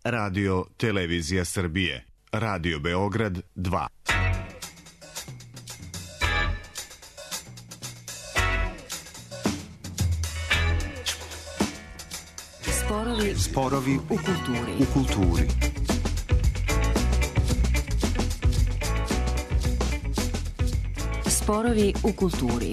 Radio Televizija Srbije, Radio Beograd 2. Sporovi u kulturi. Sporovi u kulturi.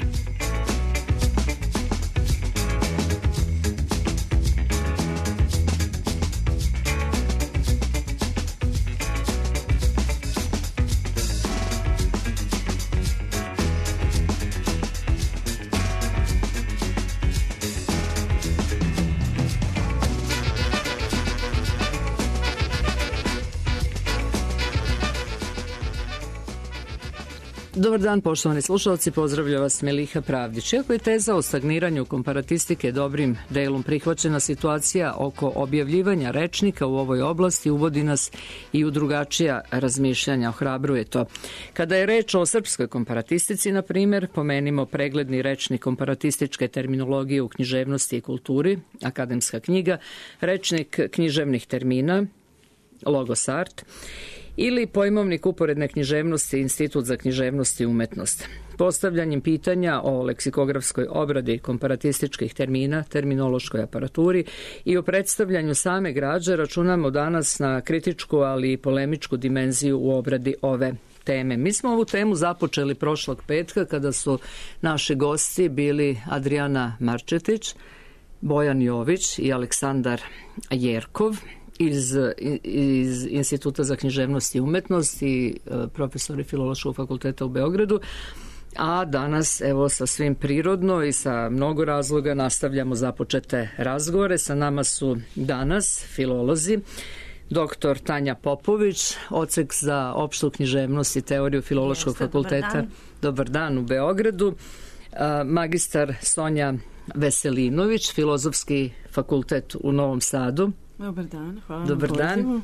Dobar dan, poštovani slušalci, pozdravlja vas Meliha Pravdić. Iako je teza o stagniranju komparatistike dobrim delom prihvaćena, situacija oko objavljivanja rečnika u ovoj oblasti uvodi nas i u drugačija razmišljanja, ohrabruje to. Kada je reč o srpskoj komparatistici, na primjer, pomenimo pregledni rečnik komparatističke terminologije u književnosti i kulturi, akademska knjiga, rečnik književnih termina, Logos Art, ili pojmovnik uporedne književnosti, Institut za književnost i umetnost. Postavljanjem pitanja o leksikografskoj obradi komparatističkih termina, terminološkoj aparaturi i o predstavljanju same građe računamo danas na kritičku, ali i polemičku dimenziju u obradi ove teme. Mi smo ovu temu započeli prošlog petka kada su naši gosti bili Adrijana Marčetić, Bojan Jović i Aleksandar Jerkov iz Instituta za književnost i umetnost i profesori Filološkog fakulteta u Beogradu, a danas evo sasvim prirodno i sa mnogo razloga nastavljamo započete razgovore. Sa nama su danas filolozi, doktor Tanja Popović, odsek za opštu književnost i teoriju Filološkog fakulteta. Dobar dan u Beogradu. Magistar Sonja Veselinović, Filozofski fakultet u Novom Sadu. Dobar dan, hvala. Dobar dan.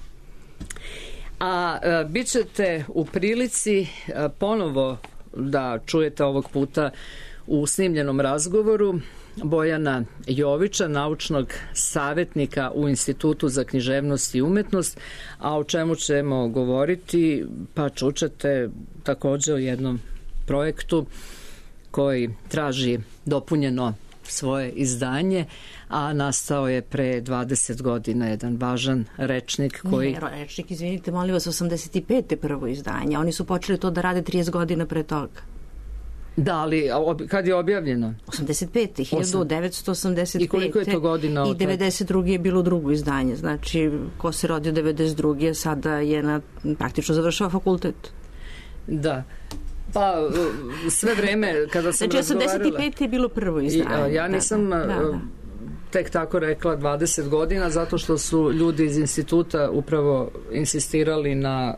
A bit ćete u prilici ponovo da čujete ovog puta u snimljenom razgovoru Bojana Jovića, naučnog savjetnika u Institutu za književnost i umetnost, a o čemu ćemo govoriti, pa čućete također o jednom projektu koji traži dopunjeno svoje izdanje, a nastao je pre 20 godina jedan važan rečnik koji... Ne, rečnik, izvinite, molim vas, 85. prvo izdanje. Oni su počeli to da rade 30 godina pre toga. Da, ali kad je objavljeno? 85. 1985. I koliko je to godina? I 92. je bilo drugo izdanje. Znači, ko se rodio 92. sada je praktično završava fakultet. Da. Pa, sve vreme kada sam razgovarala... Znači, 85. je bilo prvo izdanje. Ja nisam tek tako rekla 20 godina, zato što su ljudi iz instituta upravo insistirali na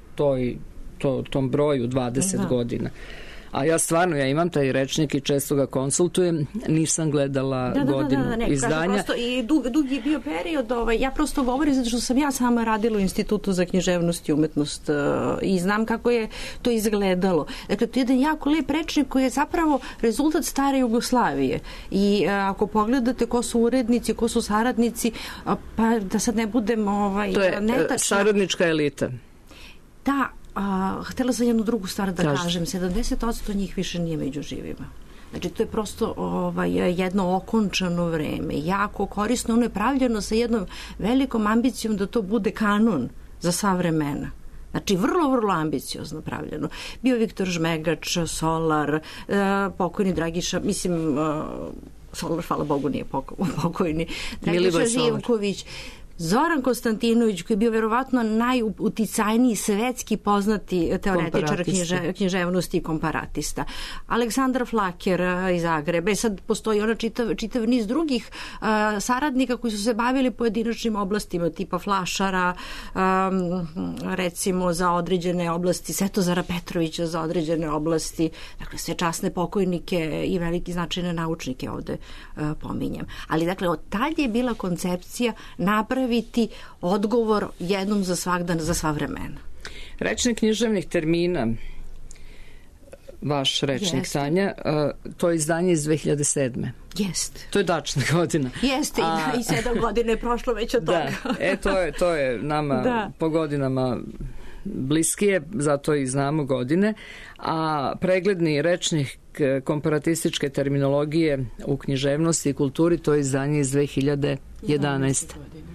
tom broju 20 godina. A ja stvarno, ja imam taj rečnik i često ga konsultujem, nisam gledala godinu izdanja. Prosto, i dug je bio period, ja prosto govorim zato što sam ja sama radila u Institutu za književnost i umetnost i znam kako je to izgledalo. Dakle, to je jedan jako lep rečnik koji je zapravo rezultat stare Jugoslavije. I ako pogledate ko su urednici, ko su saradnici, pa da sad ne budem to je netačna. Saradnička elita. Da, htjela sam jednu drugu stvar da kažem. 70% njih više nije među živima. Znači, to je prosto jedno okončano vreme. Jako korisno, ono je pravljeno sa jednom velikom ambicijom da to bude kanon za sva vremena. Znači, vrlo, vrlo ambiciozno pravljeno. Bio Viktor Žmegač, Solar, pokojni Dragiša, mislim, Solar, hvala Bogu, nije pokojni, Dragiša Živković, Zoran Konstantinović, koji je bio verovatno najuticajniji svetski poznati teoretičar književnosti i komparatista. Aleksandar Flaker iz Zagreba. I sad postoji čitav niz drugih saradnika koji su se bavili pojedinačnim oblastima, tipa Flašara, recimo za određene oblasti, Svetozara Petrovića za određene oblasti. Dakle, sve časne pokojnike i veliki značajne naučnike ovde pominjem. Ali, dakle, od tad je bila koncepcija napraviti odgovor jednom za svagdan, za sva vremena. Rečnik književnih termina vaš rečnik, Sanja. To je izdanje iz 2007. Jeste. To je tačna godina. Jeste, i 7 godina je prošlo već od toga. To je nama po godinama bliskije, zato i znamo godine. A pregledni rečnik komparatističke terminologije u književnosti i kulturi, to je izdanje iz 2011.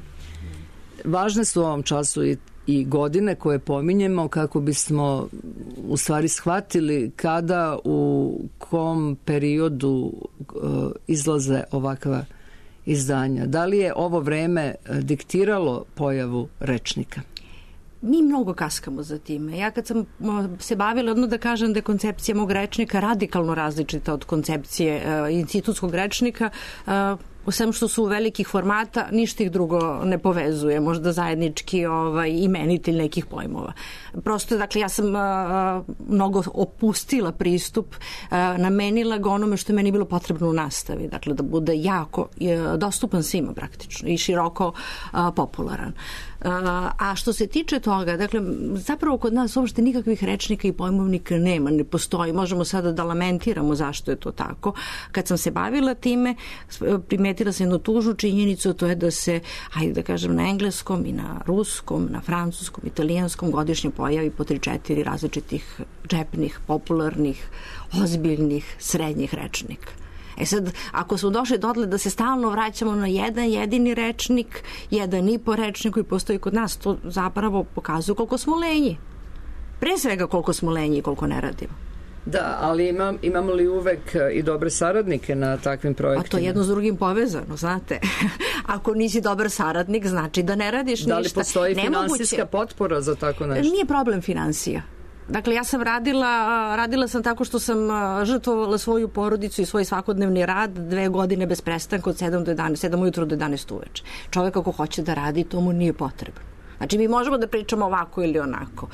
Važne su u ovom času i godine koje pominjemo kako bismo u stvari shvatili kada, u kom periodu izlaze ovakva izdanja. Da li je ovo vreme diktiralo pojavu rečnika? Mi mnogo kaskamo za time. Ja kad sam se bavila, odmah da kažem da je koncepcija mog rečnika radikalno različita od koncepcije institutskog rečnika, u svem što su velikih formata, ništa ih drugo ne povezuje, možda zajednički imenitelj nekih pojmova. Prosto, dakle, ja sam mnogo opustila pristup, namenila ga onome što je meni bilo potrebno u nastavi, dakle, da bude jako dostupan svima praktično i široko popularan. A što se tiče toga, dakle, zapravo kod nas uopšte nikakvih rečnika i pojmovnika nema, ne postoji. Možemo sada da lamentiramo zašto je to tako. Kad sam se bavila time, primetila sam jednu tužnu činjenicu, to je da se, hajde da kažem, na engleskom i na ruskom, na francuskom, italijanskom godišnje pojavi po 3-4 različitih džepnih, popularnih, ozbiljnih, srednjih rečnika. Sad, ako smo došli dotle da se stalno vraćamo na jedan jedini rečnik, 1,5 rečnik koji postoji kod nas, to zapravo pokazuje koliko smo lenji. Pre svega koliko smo lenji i koliko ne radimo. Da, ali imamo li uvek i dobre saradnike na takvim projektima? A to je jedno s drugim povezano, znate. Ako nisi dobar saradnik, znači da ne radiš ništa. Da li postoji finansijska potpora za tako nešto? Nije problem finansija. Dakle, ja sam radila sam tako što sam žrtvovala svoju porodicu i svoj svakodnevni rad 2 godine bez prestanka od 7 ujutro do 11 uveče. Čovjek ako hoće da radi, to mu nije potrebno. Znači, mi možemo da pričamo ovako ili onako.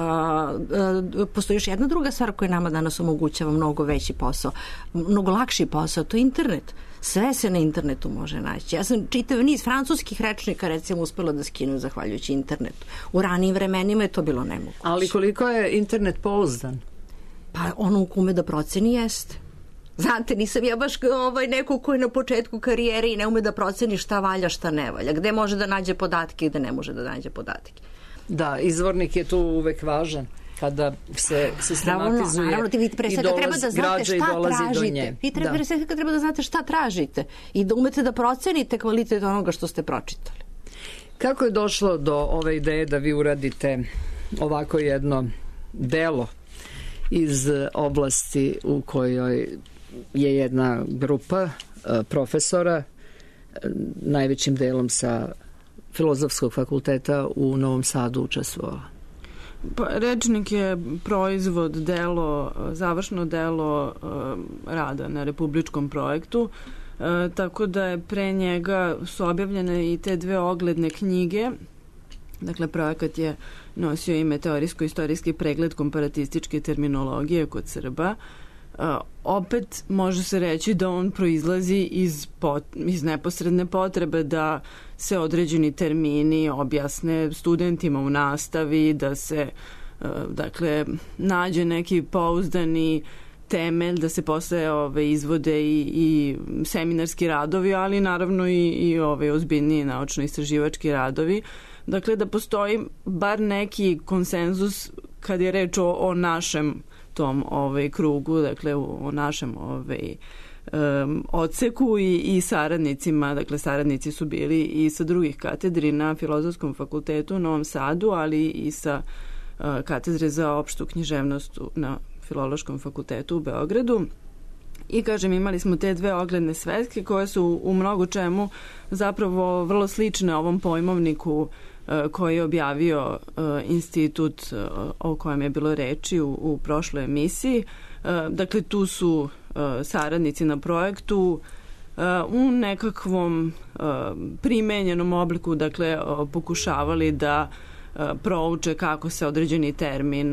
Postoji još jedna druga stvar koja nama danas omogućava mnogo veći posao, mnogo lakši posao, to je internet. Sve se na internetu može naći. Ja sam čitav niz francuskih rečnika recimo uspela da skinu zahvaljujući internetu. U ranijim vremenima je to bilo nemoguće. Ali koliko je internet pouzdan? Pa ono u ume da proceni jeste. Znate, nisam ja baš neko ko je na početku karijere i ne ume da proceni šta valja, šta ne valja. Gde može da nađe podatke i gde ne može da nađe podatke. Da, izvornik je tu uvek važan kada se sistematizuje građa i dolazi do nje. Vi treba da znate šta tražite i da umete da procenite kvalitet onoga što ste pročitali. Kako je došlo do ove ideje da vi uradite ovako jedno delo iz oblasti u kojoj je jedna grupa profesora, najvećim delom sa Filozofskog fakulteta u Novom Sadu učestvovala? Pa, rečnik je proizvod, završno delo rada na republičkom projektu, tako da je pre njega su objavljene i te 2 ogledne knjige. Dakle, projekat je nosio ime Teorijsko-istorijski pregled komparatističke terminologije kod Srba. Opet može se reći da on proizlazi iz neposredne potrebe da se određeni termini objasne studentima u nastavi, da se nađe neki pouzdani temelj, da se posle izvode i seminarski radovi, ali naravno i ozbiljniji naučno-istraživački radovi. Dakle, da postoji bar neki konsenzus kad je reč o našem tom krugu, dakle o našem odseku i saradnicima, dakle saradnici su bili i sa drugih katedri na Filozofskom fakultetu u Novom Sadu, ali i sa katedre za opštu književnost na Filološkom fakultetu u Beogradu. I kažem, imali smo te 2 ogledne sveske koje su u mnogo čemu zapravo vrlo slične ovom pojmovniku koji je objavio institut o kojem je bilo reči u prošloj emisiji. Dakle, tu su saradnici na projektu u nekakvom primenjenom obliku, dakle, pokušavali da prouče kako se određeni termin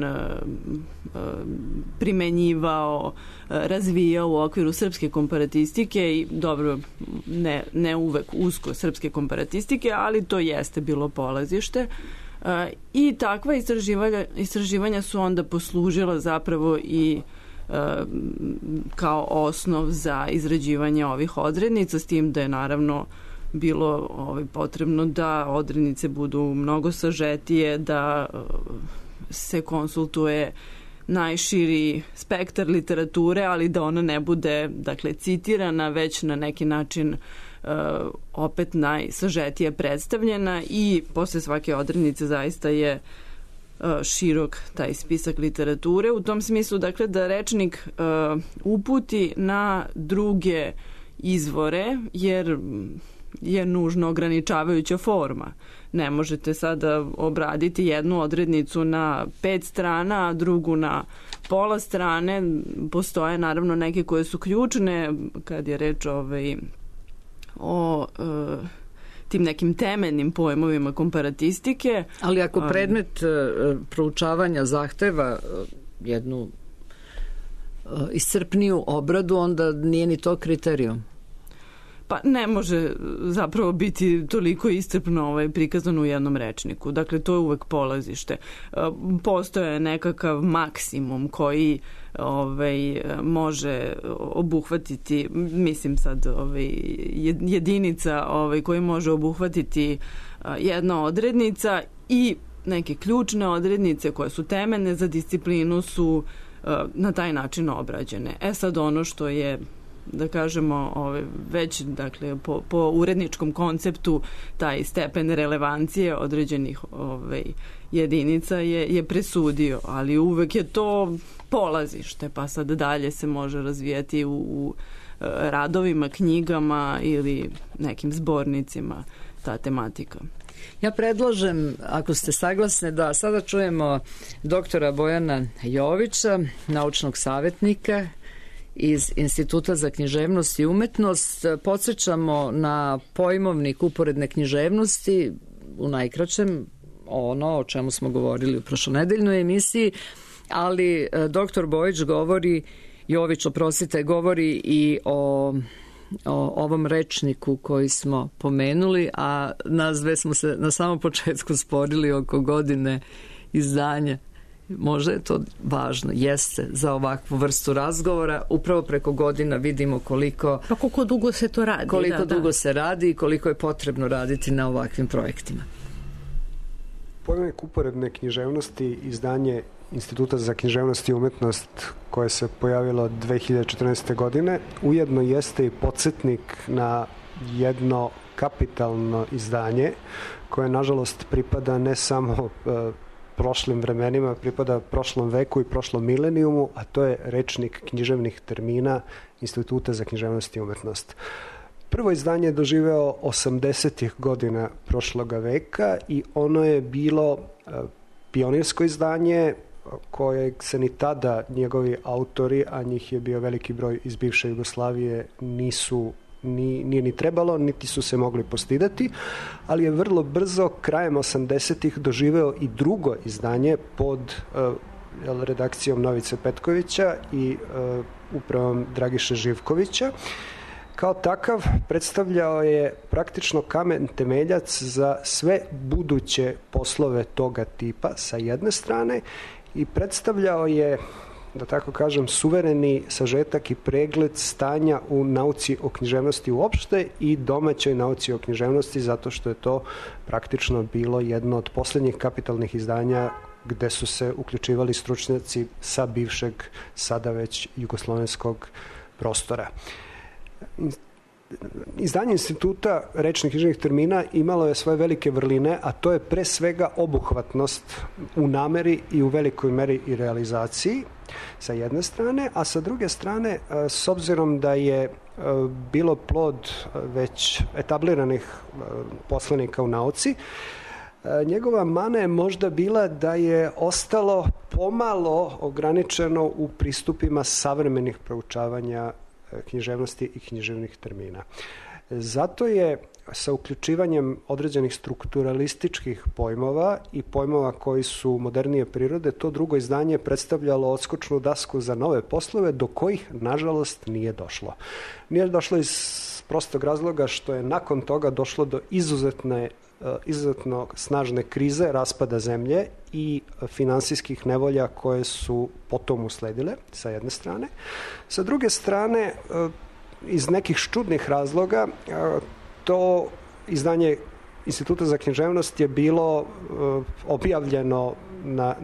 primenjivao, razvijao u okviru srpske komparatistike i dobro, ne uvek usko srpske komparatistike, ali to jeste bilo polazište. I takva istraživanja su onda poslužila zapravo i kao osnov za izrađivanje ovih odrednica, s tim da je naravno bilo potrebno da odrednice budu mnogo sažetije, da se konsultuje najširi spektar literature, ali da ona ne bude, dakle, citirana, već na neki način opet najsažetije predstavljena, i posle svake odrednice zaista je širok taj spisak literature. U tom smislu, dakle, da rečnik uputi na druge izvore, jer je nužno ograničavajuća forma. Ne možete sada obraditi jednu odrednicu na 5 strana, a drugu na pola strane. Postoje naravno neke koje su ključne kad je reč o tim nekim temeljnim pojmovima komparatistike. Ali ako predmet proučavanja zahteva jednu iscrpniju obradu, onda nije ni to kriterijum. Pa ne može zapravo biti toliko iscrpno prikazano u jednom rečniku. Dakle, to je uvek polazište. Postoje nekakav maksimum koji može obuhvatiti, mislim sad jedinica koji može obuhvatiti jedna odrednica, i neke ključne odrednice koje su temeljne za disciplinu su na taj način obrađene. Sad ono što je, da kažemo, već, dakle, po uredničkom konceptu taj stepen relevancije određenih jedinica je presudio, ali uvek je to polazište, pa sad dalje se može razvijati u radovima, knjigama ili nekim zbornicima ta tematika. Ja predlažem, ako ste saglasne, da sada čujemo doktora Bojana Jovića, naučnog savjetnika iz Instituta za književnost i umetnost. Podsjećamo na pojmovnik uporedne književnosti, u najkraćem ono o čemu smo govorili u prošlonedeljnoj emisiji, ali doktor Bojić Jović govori i o ovom rečniku koji smo pomenuli, a nas dve smo se na samom početku sporili oko godine izdanja. Možda je to važno, jeste, za ovakvu vrstu razgovora. Upravo preko godina vidimo koliko dugo se to radi. Dugo se radi i koliko je potrebno raditi na ovakvim projektima. Pojmovnik uporedne književnosti, izdanje Instituta za književnost i umetnost koje se pojavilo 2014. godine, ujedno jeste i podsjetnik na jedno kapitalno izdanje koje nažalost pripada ne samo prošlim vremenima, pripada prošlom veku i prošlom milenijumu, a to je rečnik književnih termina Instituta za književnost i umetnost. Prvo izdanje je doživeo 80. godina prošloga veka i ono je bilo pionirsko izdanje kojeg se ni tada njegovi autori, a njih je bio veliki broj iz bivše Jugoslavije, nije ni trebalo, niti su se mogli postidati, ali je vrlo brzo, krajem 80-ih, doživeo i drugo izdanje pod redakcijom Novice Petkovića i upravom Dragiše Živkovića. Kao takav predstavljao je praktično kamen temeljac za sve buduće poslove toga tipa sa jedne strane i predstavljao je, da tako kažem, suvereni sažetak i pregled stanja u nauci o književnosti uopšte i domaćoj nauci o književnosti, zato što je to praktično bilo jedno od posljednjih kapitalnih izdanja gde su se uključivali stručnjaci sa bivšeg, sada već jugoslovenskog prostora. Izdanje Instituta rečnih književnih termina imalo je svoje velike vrline, a to je pre svega obuhvatnost u nameri i u velikoj meri i realizaciji sa jedne strane, a sa druge strane, s obzirom da je bilo plod već etabliranih poslanika u nauci, njegova mana je možda bila da je ostalo pomalo ograničeno u pristupima savremenih proučavanja književnosti i književnih termina. Zato je sa uključivanjem određenih strukturalističkih pojmova i pojmova koji su modernije prirode, to drugo izdanje predstavljalo odskočnu dasku za nove poslove do kojih, nažalost, nije došlo. Nije došlo iz prostog razloga što je nakon toga došlo do izuzetne izuzetno snažne krize, raspada zemlje i finansijskih nevolja koje su potom usledile, sa jedne strane. Sa druge strane, iz nekih čudnih razloga, to izdanje Instituta za književnost je bilo objavljeno na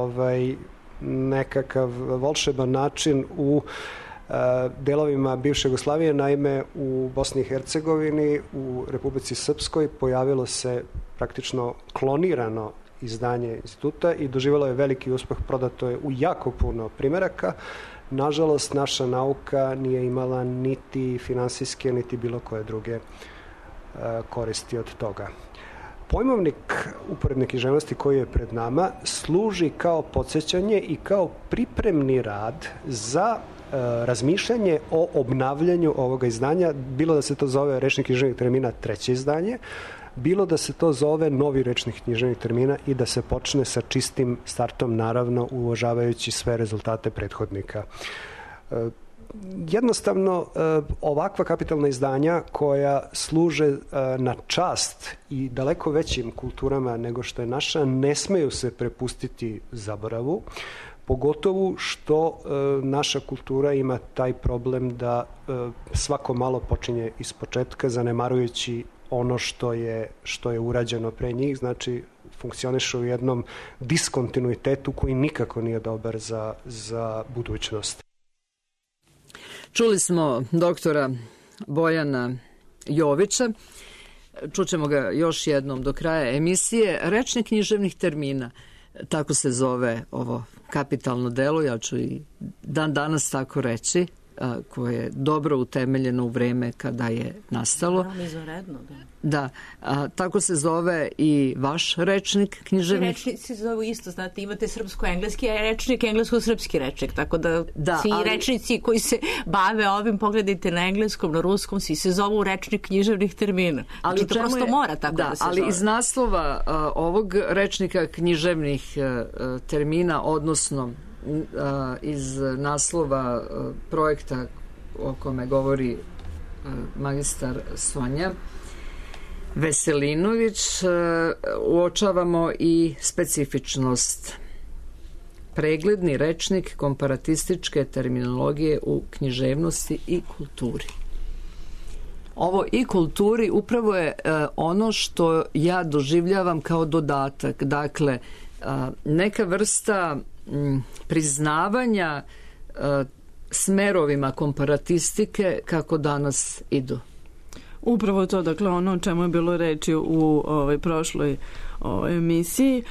nekakav volšeban način u delovima bivše Jugoslavije. Naime, u Bosni i Hercegovini, u Republici Srpskoj pojavilo se praktično klonirano izdanje instituta i doživjelo je veliki uspeh, prodato je u jako puno primeraka. Nažalost, naša nauka nije imala niti finansijske, niti bilo koje druge koristi od toga. Pojmovnik uporedne književnosti koji je pred nama služi kao podsjećanje i kao pripremni rad za razmišljanje o obnavljanju ovoga izdanja, bilo da se to zove Rečnik književnih termina treće izdanje, bilo da se to zove Novi rečnik književnih termina i da se počne sa čistim startom, naravno uvažavajući sve rezultate prethodnika. Jednostavno, ovakva kapitalna izdanja koja služe na čast i daleko većim kulturama nego što je naša, ne smeju se prepustiti zaboravu, pogotovo što naša kultura ima taj problem da svako malo počinje ispočetka, zanemarujući ono što je urađeno pre njih, znači funkcioniše u jednom diskontinuitetu koji nikako nije dobar za budućnost. Čuli smo doktora Bojana Jovića, čućemo ga još jednom do kraja emisije. Rečnik književnih termina, tako se zove ovo kapitalno delo, ja ću i dan danas tako reći, koje je dobro utemeljeno u vreme kada je nastalo. Izvanredno, da. Da, tako se zove i vaš rečnik književnih. Rečnici se zovu isto, znate, imate srpsko-engleski rečnik, englesko-srpski rečnik, tako da svi rečnici koji se bave ovim, pogledajte na engleskom, na ruskom, svi se zovu rečnik književnih termina. Znači, to prosto mora tako da se zove. Ali iz naslova ovog rečnika književnih termina, odnosno iz naslova projekta o kome govori magistar Sonja Veselinović, uočavamo i specifičnost. Pregledni rečnik komparatističke terminologije u književnosti i kulturi. Ovo i kulturi upravo je ono što ja doživljavam kao dodatak. Dakle, neka vrsta priznavanja smerovima komparatistike kako danas idu. Upravo to, dakle, ono o čemu je bilo reči u prošloj emisiji.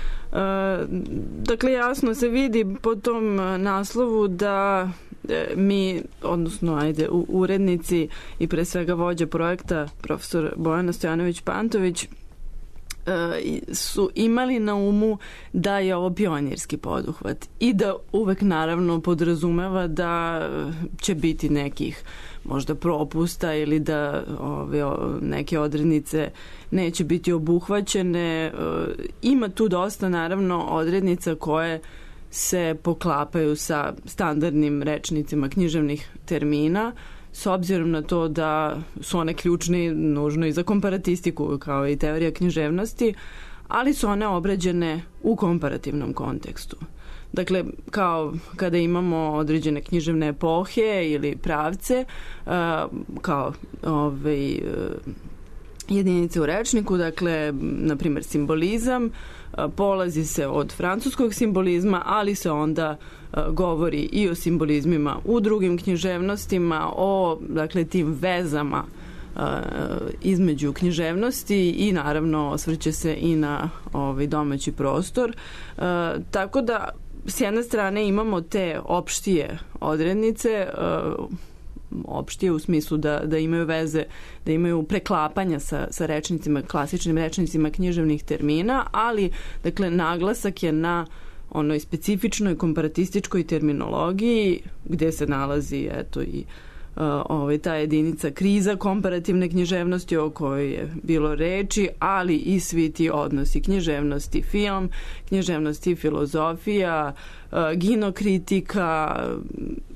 Dakle, jasno se vidi po tom naslovu da mi, odnosno, urednici i pre svega vođa projekta, profesor Bojana Stojanović-Pantović, su imali na umu da je ovo pionirski poduhvat i da uvek naravno podrazumeva da će biti nekih možda propusta ili da neke odrednice neće biti obuhvaćene. Ima tu dosta naravno odrednica koje se poklapaju sa standardnim rečnicima književnih termina, s obzirom na to da su one ključne nužno i za komparatistiku kao i teorija književnosti, ali su one obrađene u komparativnom kontekstu. Dakle, kao kada imamo određene književne epohe ili pravce, kao jedinice u rečniku, dakle, na primjer simbolizam, polazi se od francuskog simbolizma, ali se onda govori i o simbolizmima u drugim književnostima, o, dakle, tim vezama između književnosti i naravno osvrće se i na domaći prostor. Tako da s jedne strane imamo te opštije odrednice, opštije u smislu da imaju veze, da imaju preklapanja sa rečnicima, klasičnim rečnicima književnih termina, ali, dakle, naglasak je na onoj specifičnoj komparatističkoj terminologiji gde se nalazi, eto, i ta jedinica kriza komparativne književnosti o kojoj je bilo reči, ali i svi ti odnosi književnosti film, književnosti filozofija, ginokritika,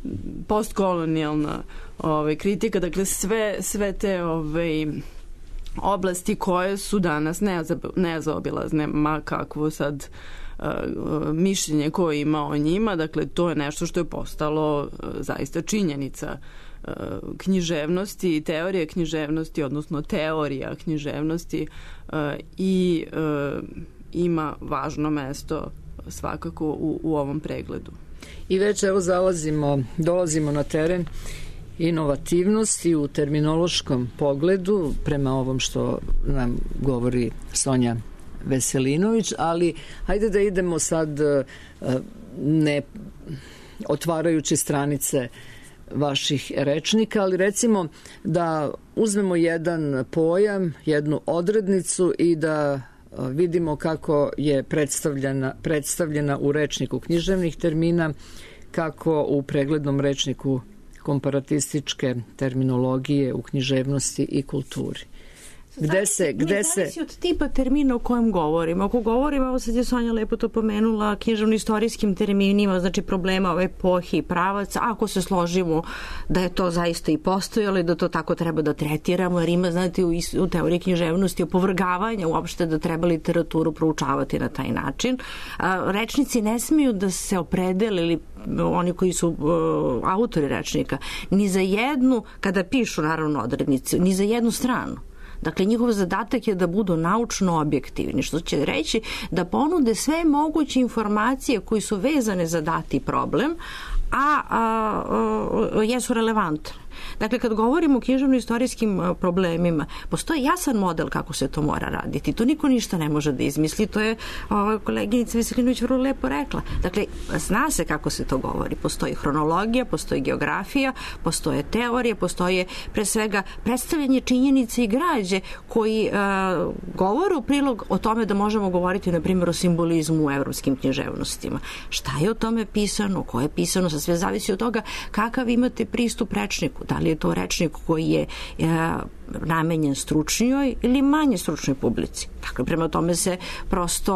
postkolonijalna kritika, dakle sve te oblasti koje su danas nezaobilazne, ma kakvo sad mišljenje koje ima o njima, dakle to je nešto što je postalo zaista činjenica književnosti i teorije književnosti, odnosno teorija književnosti i ima važno mesto svakako u ovom pregledu. I već evo dolazimo na teren inovativnosti u terminološkom pogledu prema ovom što nam govori Sonja Veselinović, ali hajde da idemo sad ne otvarajući stranice vaših rečnika, ali recimo da uzmemo jedan pojam, jednu odrednicu i da vidimo kako je predstavljena u rečniku književnih termina, kako u preglednom rečniku komparatističke terminologije u književnosti i kulturi. Zavisi od tipa termina o kojem govorimo. Ako govorimo, ovo sad je Sonja lepo to pomenula, književno-istorijskim terminima, znači problema ove epohi i pravaca, ako se složimo da je to zaista i postojalo i da to tako treba da tretiramo, jer ima, znate, u teoriji književnosti opovrgavanja uopšte da treba literaturu proučavati na taj način. Rečnici ne smiju da se opredele, ili oni koji su autori rečnika, ni za jednu, kada pišu naravno odrednicu, ni za jednu stranu. Dakle, njihov zadatak je da budu naučno objektivni, što će reći da ponude sve moguće informacije koji su vezane za dati problem, a jesu relevantne. Dakle, kad govorimo o književno-istorijskim problemima, postoji jasan model kako se to mora raditi. To niko ništa ne može da izmisli. To je koleginica Veselinović vrlo lepo rekla. Dakle, zna se kako se to govori. Postoji hronologija, postoji geografija, postoje teorije, postoje pre svega predstavljanje činjenice i građe koji govore u prilog o tome da možemo govoriti, na primjer, o simbolizmu u evropskim književnostima. Šta je o tome pisano, ko je pisano, sa sve zavisi od toga kakav imate pristup rečniku. Da li je to rečnik koji je namenjen stručnijoj ili manje stručnoj publici. Dakle, prema tome se prosto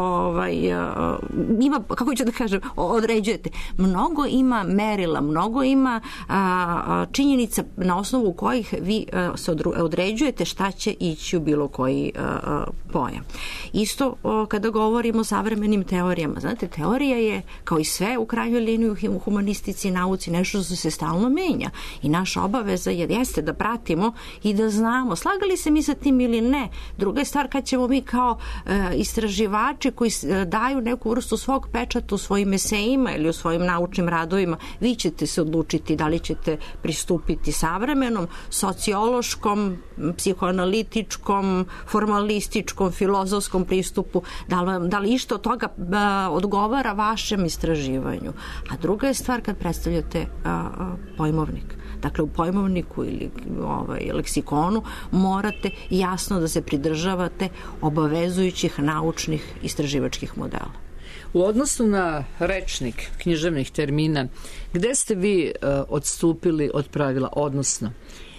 ima, kako ću da kažem, određujete. Mnogo ima merila, mnogo ima činjenica na osnovu kojih vi se određujete šta će ići u bilo koji pojam. Isto kada govorimo o savremenim teorijama. Znate, teorija je, kao i sve u krajnjoj liniji u humanistici i nauci, nešto što se stalno menja. I naša obaveza jeste da pratimo i da znamo, slagali se mi sa tim ili ne. Druga je stvar kad ćemo mi kao istraživači koji daju neku vrstu svog pečata u svojim esejima ili u svojim naučnim radovima, vi ćete se odlučiti da li ćete pristupiti savremenom, sociološkom, psihoanalitičkom, formalističkom, filozofskom pristupu, da li išto od toga odgovara vašem istraživanju. A druga je stvar kad predstavljate pojmovnik. Dakle, u pojmovniku ili leksikonu morate jasno da se pridržavate obavezujućih naučnih istraživačkih modela. U odnosu na rečnik književnih termina, gde ste vi odstupili od pravila, odnosno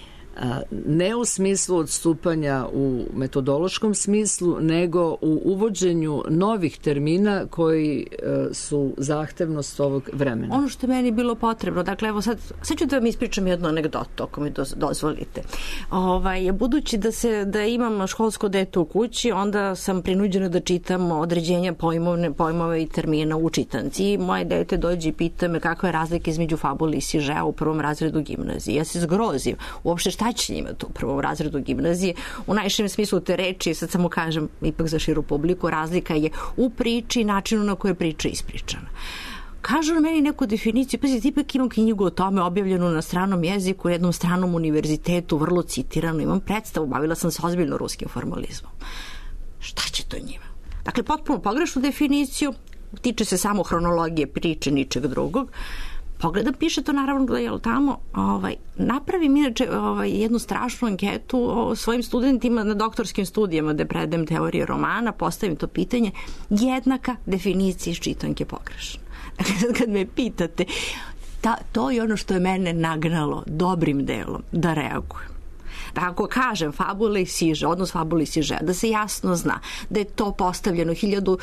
ne u smislu odstupanja u metodološkom smislu, nego u uvođenju novih termina koji su zahtevnost ovog vremena? Ono što je meni bilo potrebno, dakle, evo sad ću da vam ispričam jednu anegdotu, ako mi dozvolite. Budući da imam školsko dete u kući, onda sam prinuđena da čitam određenja pojmove i termina u čitanci. I moje dete dođe i pita me kakva je razlika između fabule i sižea u prvom razredu gimnazije. Ja se zgrozim. Uopšte šta će njima to u prvom razredu gimnazije? U najširem smislu te reči, sad samo kažem, ipak za širu publiku, razlika je u priči i načinu na koje je priča ispričana. Kažu na meni neku definiciju, pazite, ipak imam knjigu o tome objavljenu na stranom jeziku, u jednom stranom univerzitetu, vrlo citirano, imam predstavu, bavila sam se ozbiljno ruskim formalizmom. Šta će to njima? Dakle, potpuno pogrešnu definiciju, tiče se samo hronologije priče, ničeg drugog. Pogledam, piše to naravno da je tamo, napravim inače jednu strašnu anketu o svojim studentima na doktorskim studijama gde predajem teorije romana, postavim to pitanje, jednaka definicija iz čitanke pogrešna. Dakle, kad me pitate, to je ono što je mene nagnalo dobrim delom da reagujem. ako kažem fabula i siže, odnos fabula i siže, da se jasno zna da je to postavljeno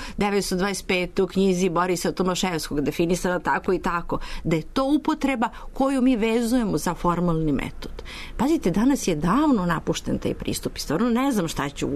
1925. u knjizi Borisa Tomaševskog, definisano tako i tako, da je to upotreba koju mi vezujemo za formalni metod. Pazite, danas je davno napušten taj pristup i stvarno ne znam šta ću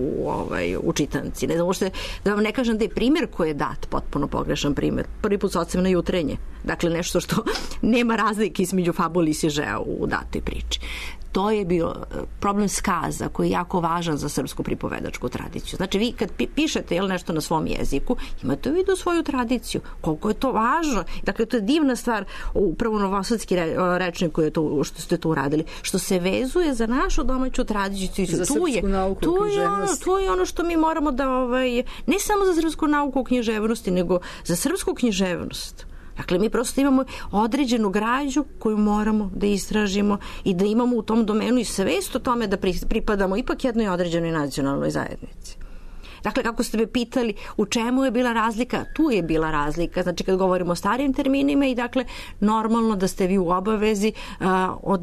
u čitanci. Ne znam uopšte da vam ne kažem da je primjer koji je dat potpuno pogrešan primjer. Prvi put se odsem na jutrenje. Dakle, nešto što nema razlike između fabula i sižea u datoj priči. To je bio problem skaza koji je jako važan za srpsku pripovedačku tradiciju. Znači, vi kad pišete nešto na svom jeziku, imate u vidu svoju tradiciju. Koliko je to važno. Dakle, to je divna stvar upravo novosadski rečnik koji je to, što ste to uradili, što se vezuje za našu domaću tradiciju. Za srpsku nauku književnosti. To je ono što mi moramo da, ne samo za srpsku nauku književnosti, nego za srpsku književnost. Dakle, mi prosto imamo određenu građu koju moramo da istražimo i da imamo u tom domenu i svest o tome da pripadamo ipak jednoj određenoj nacionalnoj zajednici. Dakle, kako ste me pitali u čemu je bila razlika, tu je bila razlika. Znači, kad govorimo o starijim terminima i dakle, normalno da ste vi u obavezi od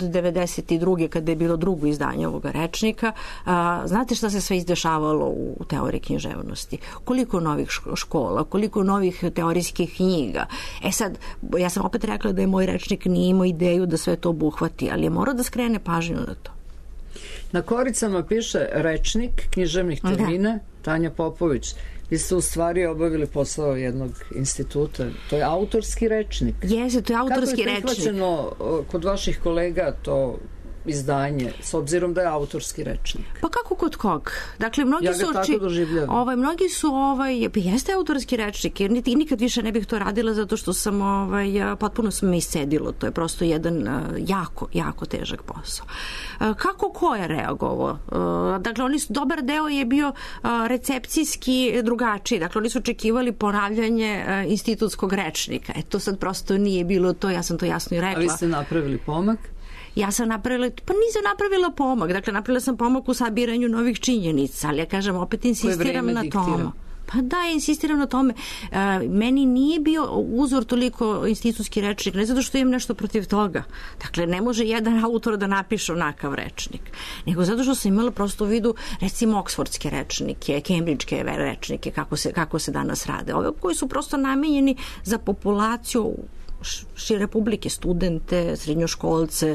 92. kada je bilo drugo izdanje ovoga rečnika, znate šta se sve izdešavalo u teoriji književnosti? Koliko novih škola, koliko novih teorijskih knjiga. Sad, ja sam opet rekla da je moj rečnik nije imao ideju da sve to obuhvati, ali je morao da skrene pažnju na to. Na koricama piše rečnik književnih termina, Tanja Popović. Vi ste u stvari obavili posao jednog instituta. To je autorski rečnik. Jeste, to je autorski rečnik. Kako je prihvaćeno kod vaših kolega to izdanje, s obzirom da je autorski rečnik? Pa kako kod kog? Dakle, mnogi ja ga tako doživljavam. Mnogi su, jeste autorski rečnik, jer nikad više ne bih to radila zato što sam, potpuno sam me iscedilo. To je prosto jedan jako težak posao. Kako ko je reagovao? Dakle, dobar deo je bio recepcijski drugačiji. Dakle, oni su očekivali ponavljanje institutskog rečnika. To sad prosto nije bilo to, ja sam to jasno i rekla. A vi ste napravili pomak? Ja sam nisam napravila pomak. Dakle, napravila sam pomak u sabiranju novih činjenica, ali ja kažem, opet insistiram na tome. Pa da, insistiram na tome. Meni nije bio uzor toliko institutski rečnik, ne zato što imam nešto protiv toga. Dakle, ne može jedan autor da napiše onakav rečnik, nego zato što sam imala prosto u vidu, recimo, oksfordske rečnike, kembridžke rečnike, kako se danas rade. Ove koji su prosto namenjeni za populaciju šire publike, studente, srednjoškolce,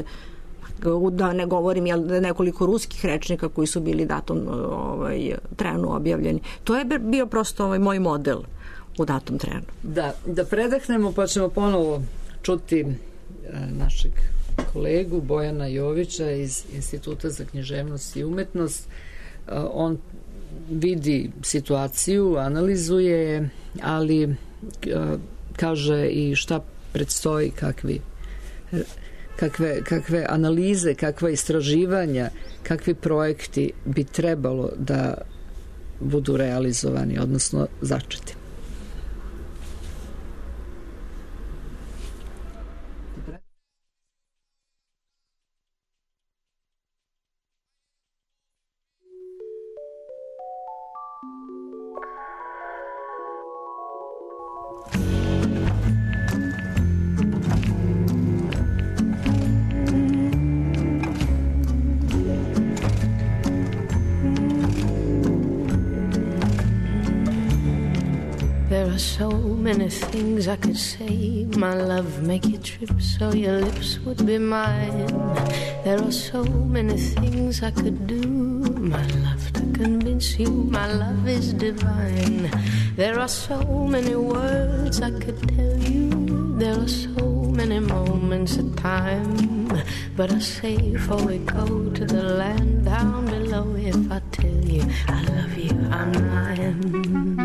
da ne govorim nekoliko ruskih rečnika koji su bili datom trenu objavljeni. To je bio prosto moj model u datom trenu. Da predahnemo pa ćemo ponovo čuti našeg kolegu Bojana Jovića iz Instituta za književnost i umetnost. On vidi situaciju, analizuje, ali kaže i šta predstoji, kakve analize, kakva istraživanja, kakvi projekti bi trebalo da budu realizovani, odnosno začeti. So many things I could say, my love, make you trip so your lips would be mine. There are so many things I could do, my love, to convince you my love is divine. There are so many words I could tell you, there are so many moments of time, but I say before we go to the land down below, if I tell you I love you, I'm lying.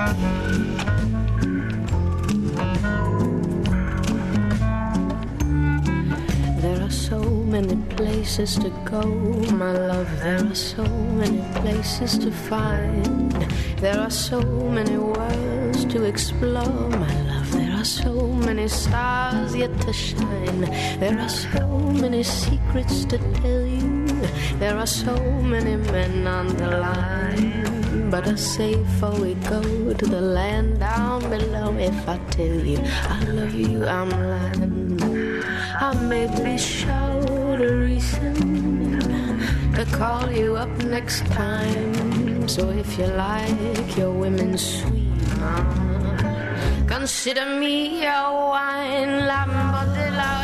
There are so many places to go, my love, there are so many places to find. There are so many worlds to explore, my love, there are so many stars yet to shine. There are so many secrets to tell you, there are so many men on the line. but I say before we go to the land down below, if I tell you I love you, I'm lying. I may be short a reason to call you up next time. So if you like your women sweet, consider me your wine. Lambo de la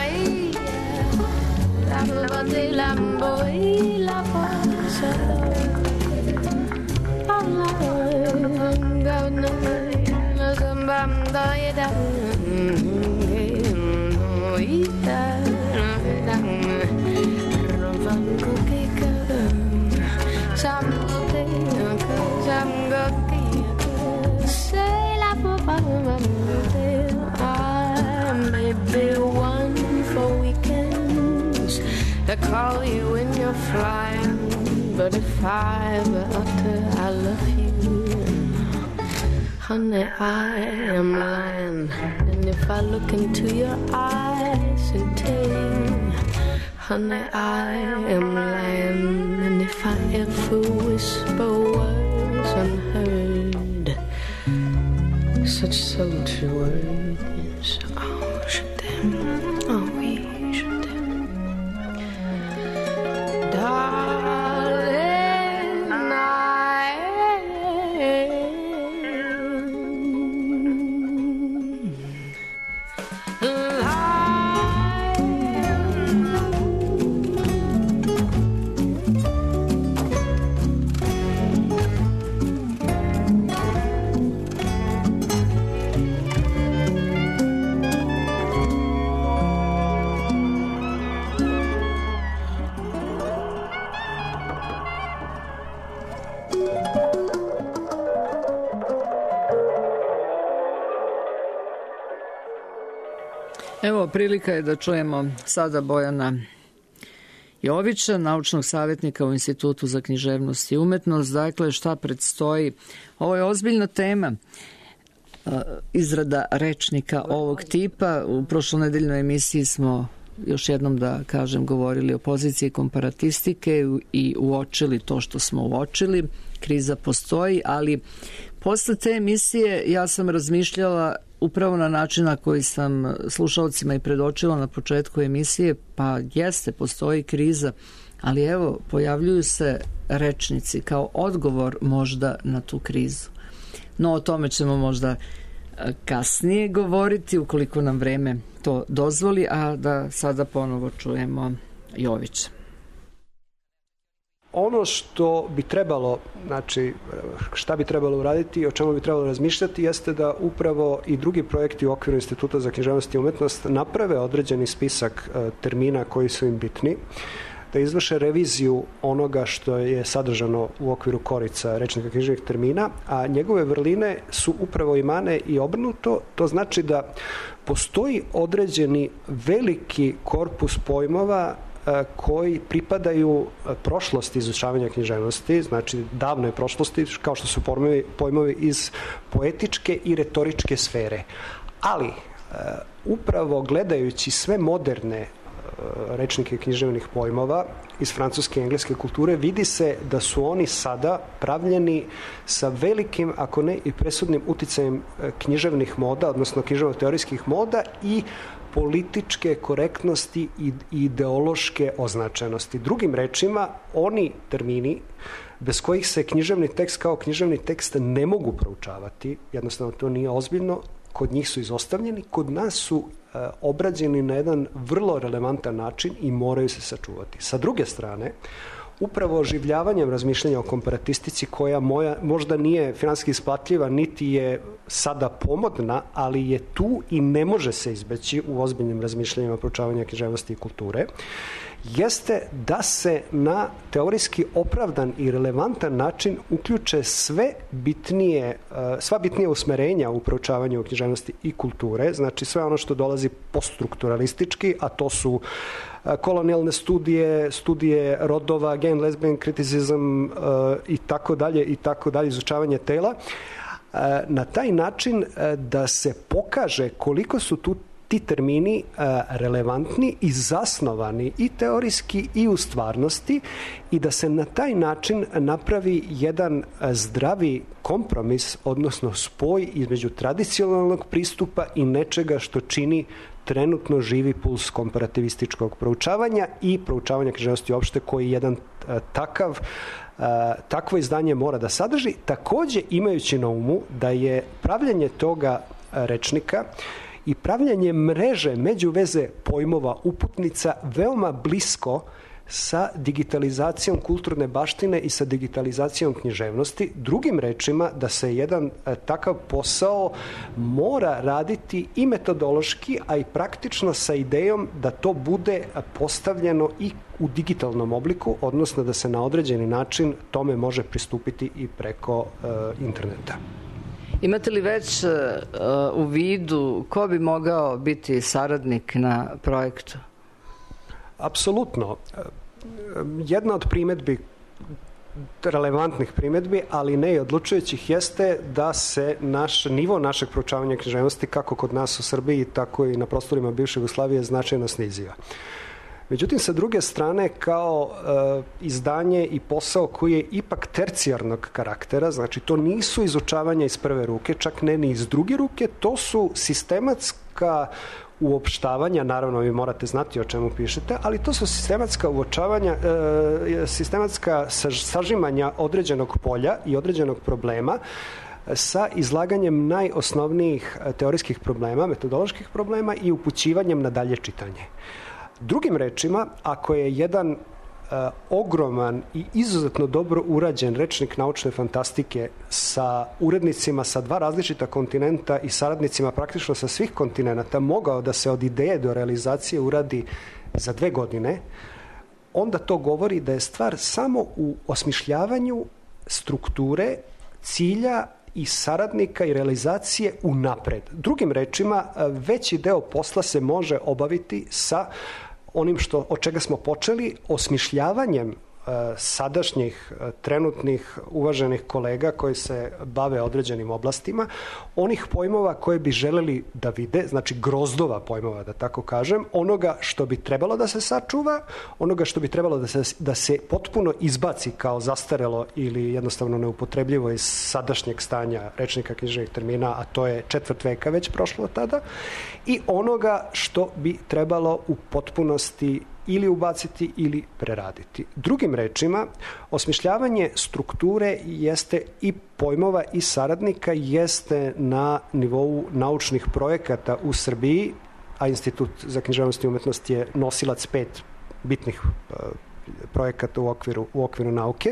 Lambo de Lambo Lambo. I may be one for weekends to call you when you're flying, but if I ever utter I love you, honey, I am lying. And if I look into your eyes and tell you, honey, I am lying. And if I ever whisper words unheard, such sultry words, oh, je t'aime, oh oui, je t'aime, darling, I Evo, prilika je da čujemo sada Bojana Jovića, naučnog savjetnika u Institutu za književnost i umetnost. Dakle, šta predstoji? Ovo je ozbiljna tema, izrada rečnika ovog tipa. U prošlonedeljnoj emisiji smo, još jednom da kažem, govorili o poziciji komparatistike i uočili to što smo uočili. Kriza postoji, ali posle te emisije ja sam razmišljala upravo na način na koji sam slušalcima i predočila na početku emisije. Pa jeste, postoji kriza, ali evo, pojavljuju se rečnici kao odgovor možda na tu krizu. No, o tome ćemo možda kasnije govoriti, ukoliko nam vreme to dozvoli, a da sada ponovo čujemo Jovića. Ono što bi trebalo, znači šta bi trebalo uraditi i o čemu bi trebalo razmišljati, jeste da upravo i drugi projekti u okviru Instituta za književnost i umetnost naprave određeni spisak termina koji su im bitni, da izvrše reviziju onoga što je sadržano u okviru korica rečnika književnih termina, a njegove vrline su upravo i mane i obrnuto. To znači da postoji određeni veliki korpus pojmova koji pripadaju prošlosti izučavanja književnosti, znači davnoj prošlosti, kao što su pojmovi iz poetičke i retoričke sfere. Ali, upravo gledajući sve moderne rečnike književnih pojmova iz francuske i engleske kulture, vidi se da su oni sada pravljeni sa velikim, ako ne i presudnim uticajem književnih moda, odnosno književno-teorijskih moda i političke korektnosti i ideološke označenosti. Drugim rečima, oni termini bez kojih se književni tekst kao književni tekst ne mogu proučavati, jednostavno to nije ozbiljno, kod njih su izostavljeni, kod nas su obrađeni na jedan vrlo relevantan način i moraju se sačuvati. Sa druge strane, upravo oživljavanjem razmišljanja o komparatistici, koja možda nije finansijski isplatljiva, niti je sada pomodna, ali je tu i ne može se izbeći u ozbiljnim razmišljanjima proučavanja književnosti i kulture, jeste da se na teorijski opravdan i relevantan način uključe sva bitnije usmerenja u proučavanju književnosti i kulture, znači sve ono što dolazi poststrukturalistički, a to su kolonijalne studije rodova, gay and lesbian criticism i tako dalje, izučavanje tela, na taj način da se pokaže koliko su tu ti termini relevantni i zasnovani i teorijski i u stvarnosti i da se na taj način napravi jedan zdravi kompromis, odnosno spoj između tradicionalnog pristupa i nečega što čini trenutno živi puls komparativističkog proučavanja i proučavanja književnosti uopšte, koji jedan takvo izdanje mora da sadrži, takođe imajući na umu da je pravljanje toga rečnika i pravljanje mreže međuveze pojmova uputnica veoma blisko sa digitalizacijom kulturne baštine i sa digitalizacijom književnosti. Drugim rečima, da se jedan takav posao mora raditi i metodološki, a i praktično sa idejom da to bude postavljeno i u digitalnom obliku, odnosno da se na određeni način tome može pristupiti i preko interneta. Imate li već u vidu ko bi mogao biti saradnik na projektu? Apsolutno. Jedna od primedbi, relevantnih primedbi, ali ne i odlučujućih, jeste da se nivo našeg proučavanja književnosti, kako kod nas u Srbiji, tako i na prostorima bivše Jugoslavije, značajno snizio. Međutim, sa druge strane, kao izdanje i posao koji je ipak tercijarnog karaktera, znači to nisu izučavanja iz prve ruke, čak ne ni iz druge ruke, to su sistematska uopštavanja, naravno vi morate znati o čemu pišete, ali to su sistematska uočavanja, sistematska sažimanja određenog polja i određenog problema sa izlaganjem najosnovnijih teorijskih problema, metodoloških problema i upućivanjem na dalje čitanje. Drugim rečima, ako je jedan ogroman i izuzetno dobro urađen rečnik naučne fantastike sa urednicima sa 2 različita kontinenta i saradnicima praktično sa svih kontinenta mogao da se od ideje do realizacije uradi za 2 godine, onda to govori da je stvar samo u osmišljavanju strukture, cilja i saradnika i realizacije unapred. Drugim rečima, veći deo posla se može obaviti sa onim od čega smo počeli, osmišljavanjem sadašnjih, trenutnih, uvaženih kolega koji se bave određenim oblastima, onih pojmova koje bi želeli da vide, znači grozdova pojmova, da tako kažem, onoga što bi trebalo da se sačuva, onoga što bi trebalo da se potpuno izbaci kao zastarelo ili jednostavno neupotrebljivo iz sadašnjeg stanja rečnika književnih termina, a to je 4. veka već prošlo od tada, i onoga što bi trebalo u potpunosti ili ubaciti ili preraditi. Drugim rečima, osmišljavanje strukture jeste i pojmova i saradnika jeste na nivou naučnih projekata u Srbiji, a Institut za književnost i umetnost je nosilac 5 bitnih projekata u okviru nauke.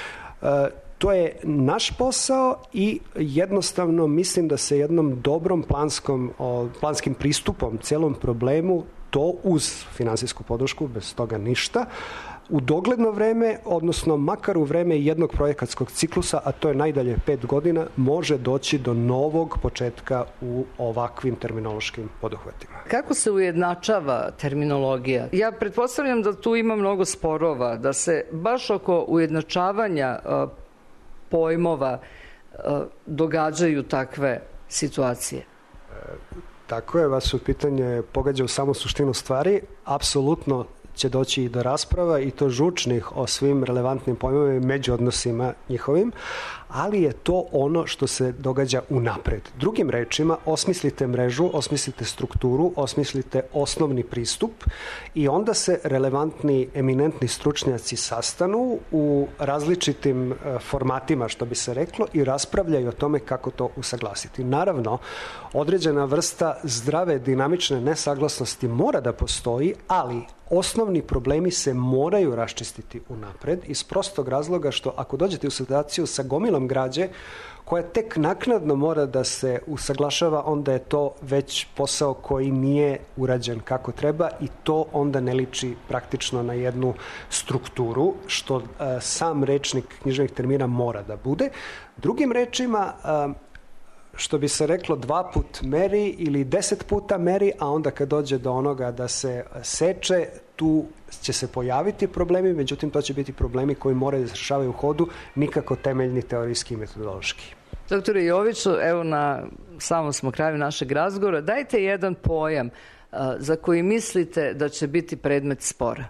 To je naš posao i jednostavno mislim da se jednom dobrom planskim pristupom celom problemu, to uz finansijsku podršku, bez toga ništa, u dogledno vreme, odnosno makar u vreme jednog projekatskog ciklusa, a to je najdalje 5 godina, može doći do novog početka u ovakvim terminološkim poduhvatima. Kako se ujednačava terminologija? Ja pretpostavljam da tu ima mnogo sporova, da se baš oko ujednačavanja pojmova događaju takve situacije. Tako je, vaše pitanje pogađa u samu suštinu stvari. Apsolutno će doći i do rasprava i to žučnih o svim relevantnim pojmovima i međuodnosima njihovim, ali je to ono što se događa unapred. Drugim rečima, osmislite mrežu, osmislite strukturu, osmislite osnovni pristup i onda se relevantni, eminentni stručnjaci sastanu u različitim formatima, što bi se reklo, i raspravljaju o tome kako to usaglasiti. Naravno, određena vrsta zdrave, dinamične nesaglasnosti mora da postoji, ali osnovni problemi se moraju raščistiti unapred iz prostog razloga što ako dođete u situaciju sa gomilom građe koja tek naknadno mora da se usaglašava, onda je to već posao koji nije urađen kako treba i to onda ne liči praktično na jednu strukturu što sam rečnik književnih termina mora da bude. Drugim rečima, što bi se reklo 2 put meri ili 10 puta meri, a onda kad dođe do onoga da se seče, tu će se pojaviti problemi, međutim to će biti problemi koji moraju da se rešavaju u hodu, nikako temeljni teorijski i metodološki. Doktore Joviću, evo na samom smo kraju našeg razgovora. Dajte jedan pojam za koji mislite da će biti predmet spora.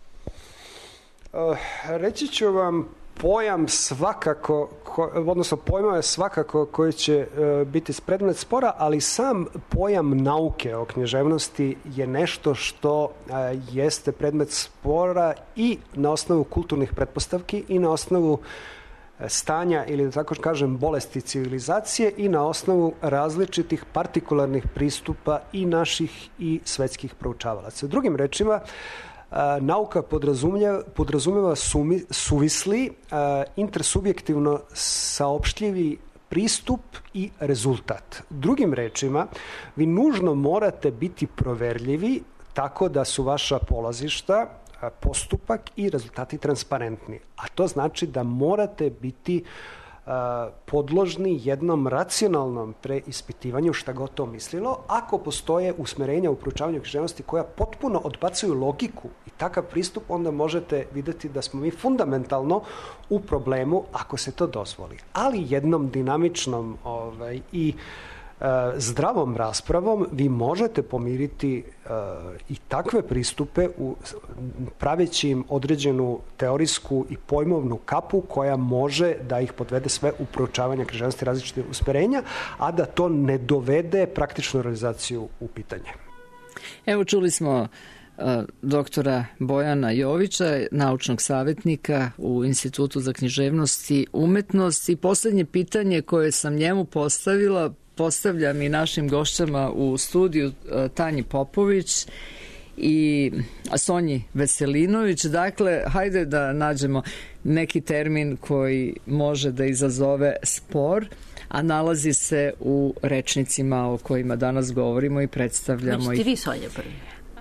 Reći ću vam pojam svakako, odnosno pojmove svakako koji će biti predmet spora, ali sam pojam nauke o književnosti je nešto što jeste predmet spora i na osnovu kulturnih pretpostavki i na osnovu stanja ili da tako kažem bolesti civilizacije i na osnovu različitih partikularnih pristupa i naših i svetskih proučavalaca. Drugim rečima, nauka podrazumeva suvisli, intersubjektivno saopštljivi pristup i rezultat. Drugim rečima, vi nužno morate biti proverljivi tako da su vaša polazišta, postupak i rezultati transparentni. A to znači da morate biti podložni jednom racionalnom preispitivanju, šta god to mislilo, ako postoje usmerenja u proučavanju književnosti koja potpuno odbacuju logiku i takav pristup, onda možete vidjeti da smo mi fundamentalno u problemu ako se to dozvoli. Ali jednom dinamičnom i zdravom raspravom vi možete pomiriti i takve pristupe praveći im određenu teorijsku i pojmovnu kapu koja može da ih podvede sve u proučavanje književnosti različitih usmerenja, a da to ne dovede praktičnu realizaciju u pitanje. Evo, čuli smo doktora Bojana Jovića, naučnog savjetnika u Institutu za književnost i umetnost. I posljednje pitanje koje sam njemu postavila, postavljam i našim gošćama u studiju, Tanji Popović i Sonji Veselinović. Dakle, hajde da nađemo neki termin koji može da izazove spor, a nalazi se u rečnicima o kojima danas govorimo i predstavljamo. Znači ti vi, Sonja, prvi.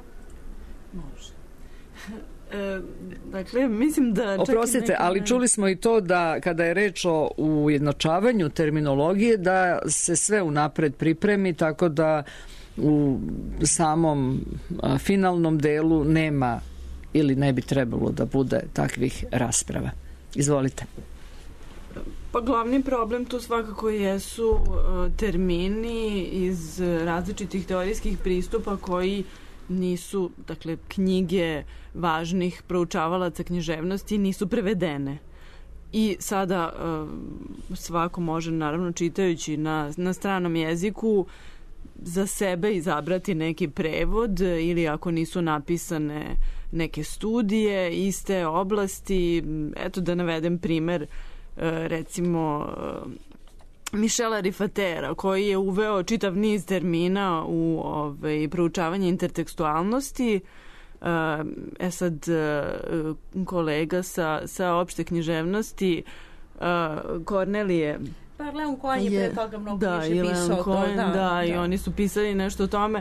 Dakle, mislim da... Oprostite, ali čuli smo i to da kada je reč o ujednačavanju terminologije, da se sve unapred pripremi, tako da u samom finalnom delu nema ili ne bi trebalo da bude takvih rasprava. Izvolite. Pa glavni problem tu svakako jesu termini iz različitih teorijskih pristupa koji nisu, dakle, knjige važnih proučavalaca književnosti nisu prevedene. I sada svako može, naravno, čitajući na stranom jeziku, za sebe izabrati neki prevod ili ako nisu napisane neke studije iste oblasti. Eto, da navedem primer, recimo Michela Rifatera, koji je uveo čitav niz termina u proučavanje intertekstualnosti. Sad kolega sa opšte književnosti Kornelije Leon Cohen je pre toga mnogo više pisao to. Da, i oni su pisali nešto o tome.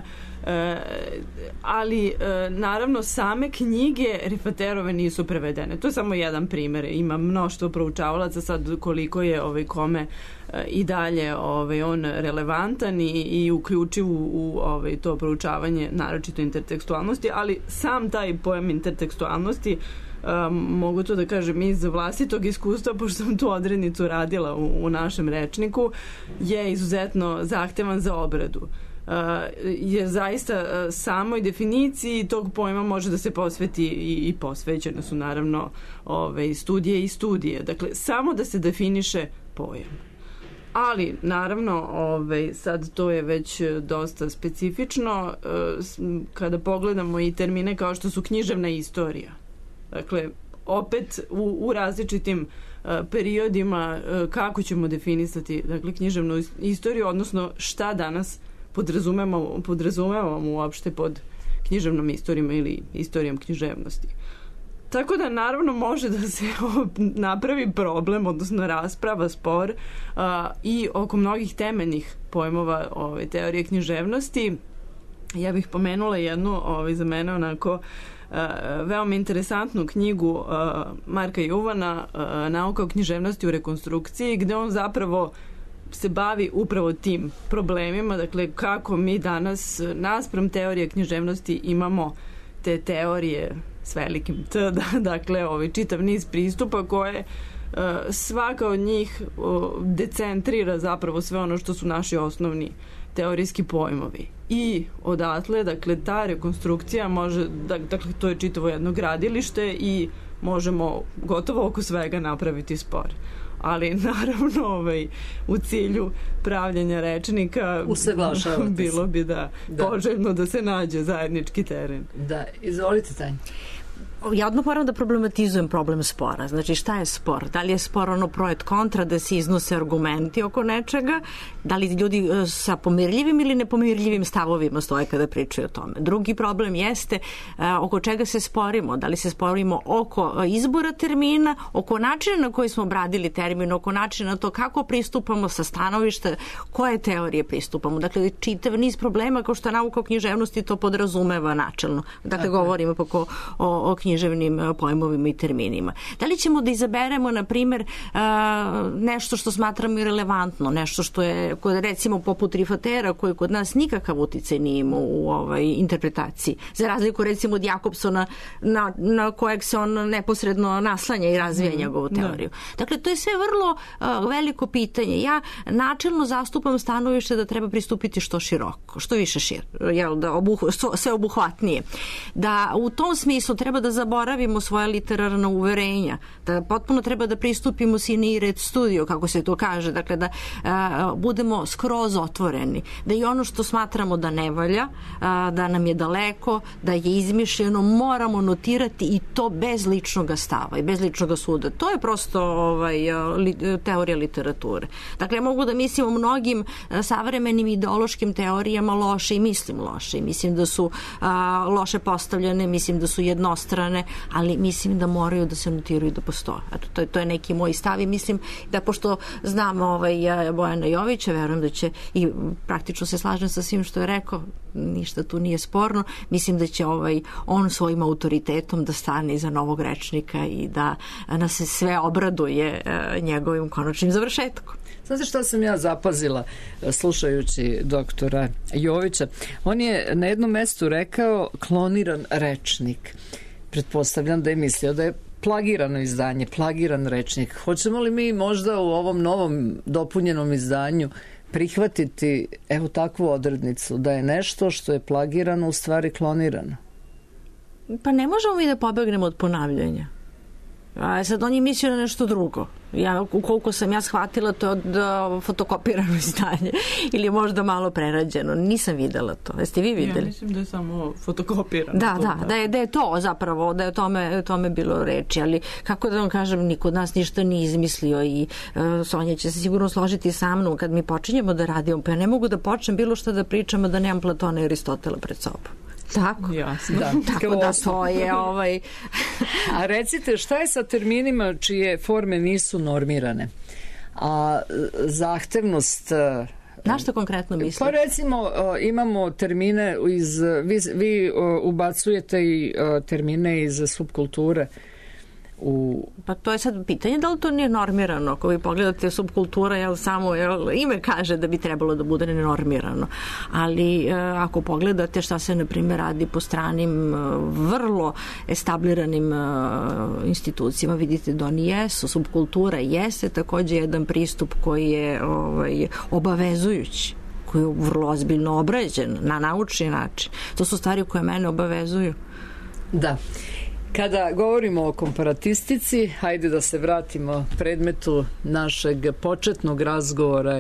Ali, naravno, same knjige Rifaterove nisu prevedene. To je samo jedan primer. Ima mnoštvo proučavalaca, sad koliko je kome i dalje on relevantan i uključiv u to proučavanje, naročito intertekstualnosti, ali sam taj pojam intertekstualnosti, mogu to da kažem iz vlastitog iskustva, pošto sam tu odrednicu radila u našem rečniku, je izuzetno zahtevan za obradu. Jer zaista samoj definiciji tog pojma može da se posveti i posvećene su naravno studije i studije. Dakle, samo da se definiše pojam. Ali, naravno, sad to je već dosta specifično kada pogledamo i termine kao što su književna istorija. Dakle, opet u različitim periodima kako ćemo definisati, dakle, književnu istoriju, odnosno šta danas podrazumevamo uopšte pod književnom istorijom ili istorijom književnosti. Tako da, naravno, može da se napravi problem, odnosno rasprava, spor i oko mnogih temeljnih pojmova teorije književnosti. Ja bih pomenula jednu za mene onako veoma interesantnu knjigu Marka Juvana, Nauka o književnosti u rekonstrukciji, gde on zapravo se bavi upravo tim problemima, dakle kako mi danas naspram teorije književnosti imamo te teorije s velikim T, dakle čitav niz pristupa koje svaka od njih decentrira zapravo sve ono što su naši osnovni teorijski pojmovi. I odatle, dakle, ta rekonstrukcija može, dakle, to je čitavo jedno gradilište i možemo gotovo oko svega napraviti spor. Ali naravno u cilju pravljenja rečnika bilo bi da poželjno da se nađe zajednički teren. Da, izvolite Tanja. Ja odmah moram da problematizujem problem spora. Znači, šta je spor? Da li je spor ono pro et kontra, da se iznose argumenti oko nečega? Da li ljudi sa pomirljivim ili nepomirljivim stavovima stoje kada pričaju o tome? Drugi problem jeste oko čega se sporimo. Da li se sporimo oko izbora termina, oko načina na koji smo obradili termin, oko načina na to kako pristupamo sa stanovišta, koje teorije pristupamo. Dakle, čitav niz problema kao što nauka o književnosti to podrazumeva načelno. Dakle, govorimo ipak o književnim pojmovima i terminima. Da li ćemo da izaberemo, na primjer, nešto što smatramo irelevantno, nešto što je, recimo, poput Rifatera, koji kod nas nikakav uticaj nije imao u interpretaciji. Za razliku, recimo, od Jakobsona, na kojeg se on neposredno naslanja i razvija njegovu teoriju. Dakle, to je sve vrlo veliko pitanje. Ja načelno zastupam stanovište da treba pristupiti što široko, što više sve obuhvatnije. Da u tom smislu treba da zaboravimo svoja literarna uverenja, da potpuno treba da pristupimo sine i red studio, kako se to kaže, dakle da budemo skroz otvoreni, da i ono što smatramo da ne valja, da nam je daleko, da je izmišljeno, moramo notirati i to bez ličnog stava i bez ličnog suda. To je prosto teorija literature. Dakle, mogu da mislim o mnogim savremenim ideološkim teorijama loše i mislim loše. Mislim da su loše postavljene, mislim da su jednostrane, ali mislim da moraju da se notiraju da postoje. Eto, to je neki moj stav i mislim da, pošto znam Bojana Jovića, verujem da će, i praktično se slažem sa svim što je rekao, ništa tu nije sporno, mislim da će on svojim autoritetom da stane iza novog rečnika i da nas se sve obraduje njegovim konačnim završetkom. Znate što sam ja zapazila slušajući doktora Jovića? On je na jednom mestu rekao kloniran rečnik. Pretpostavljam da je mislio da je plagirano izdanje, plagiran rečnik. Hoćemo li mi možda u ovom novom dopunjenom izdanju prihvatiti takvu odrednicu da je nešto što je plagirano u stvari klonirano? Pa ne možemo mi da pobegnemo od ponavljanja. A sad on je mislio na nešto drugo. Koliko sam ja shvatila, to je od fotokopirano izdanje ili možda malo prerađeno. Nisam videla to. Jeste vi videli? Ja mislim da je samo fotokopirano. Da je to zapravo, da je o tome bilo reči, ali kako da vam kažem, niko od nas ništa nije izmislio i Sonja će se sigurno složiti sa mnom kad mi počinjemo da radimo, pa ja ne mogu da počnem bilo što da pričam, da nemam Platona i Aristotela pred sobom. Tako. Jasno. Tako da to je A recite, šta je sa terminima čije forme nisu normirane? A zahtevnost... Na što konkretno mislite? Pa recimo imamo termine vi ubacujete i termine iz subkulture. Pa to je sad pitanje da li to nije normirano. Ako vi pogledate subkultura, samo ime kaže da bi trebalo da bude nenormirano. Ali ako pogledate šta se na primjer radi po stranim vrlo establiranim institucijama, vidite da oni jesu. Subkultura jeste također jedan pristup koji je obavezujući, koji je vrlo ozbiljno obrađen na naučni način. To su stvari koje mene obavezuju. Da. Kada govorimo o komparatistici, hajde da se vratimo predmetu našeg početnog razgovora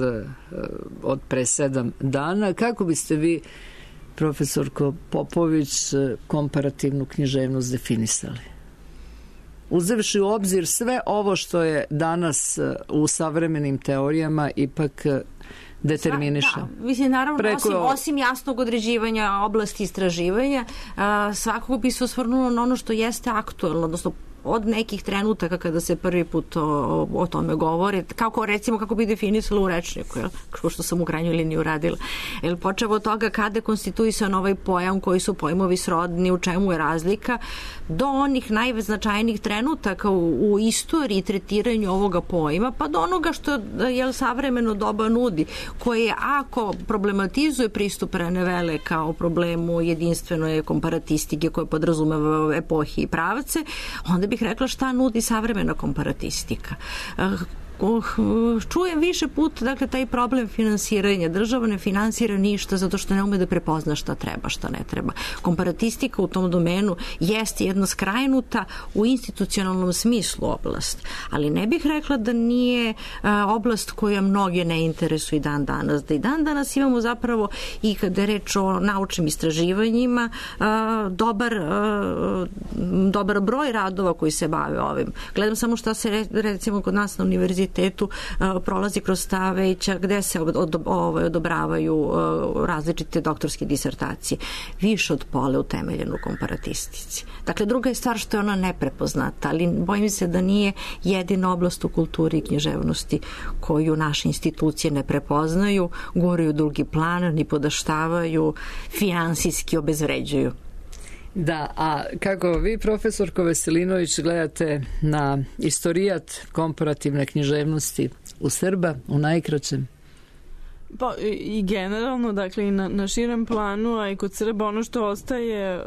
od pre 7 dana. Kako biste vi, profesorko Popović, komparativnu književnost definisali? Uzevši u obzir sve ovo što je danas u savremenim teorijama ipak determiniše. Mislim, naravno, osim jasnog određivanja oblasti istraživanja, svakako bi se osvrnulo na ono što jeste aktuelno, odnosno od nekih trenutaka kada se prvi put o tome govori, kako bi definisala u rečniku, kao što sam u krajnjoj liniji uradila. Počevo od toga kada je konstituisan ovaj pojam, koji su pojmovi srodni, u čemu je razlika, do onih najznačajnijih trenutaka u istoriji tretiranju ovoga pojma, pa do onoga što savremeno doba nudi, koje ako problematizuje pristup Renevele kao problemu jedinstvenoj komparatistike koje podrazumeva epohi i pravce, onda bih bih rekla šta nudi savremena komparatistika. Čujem više puta, dakle, taj problem finansiranja. Država ne finansira ništa zato što ne ume da prepozna šta treba, šta ne treba. Komparatistika u tom domenu jeste jedna skrajnuta u institucionalnom smislu oblast, ali ne bih rekla da nije oblast koja mnoge ne interesuje i dan danas. Da i dan danas imamo zapravo i kada je reč o naučnim istraživanjima dobar broj radova koji se bave ovim. Gledam samo šta se recimo kod nas na univerzitetu prolazi kroz ta veća gde se odobravaju različite doktorske disertacije. Više od pola utemeljeno u komparatistici. Dakle, druga je stvar što je ona neprepoznata, ali bojim se da nije jedina oblast u kulturi i književnosti koju naše institucije ne prepoznaju, guraju drugi plan, ni podaštavaju, finansijski obezvređuju. Da, a kako vi, profesorko Veselinović, gledate na istorijat komparativne književnosti u Srba, u najkraćem? Pa i generalno, dakle i na širem planu, a i kod Srba ono što ostaje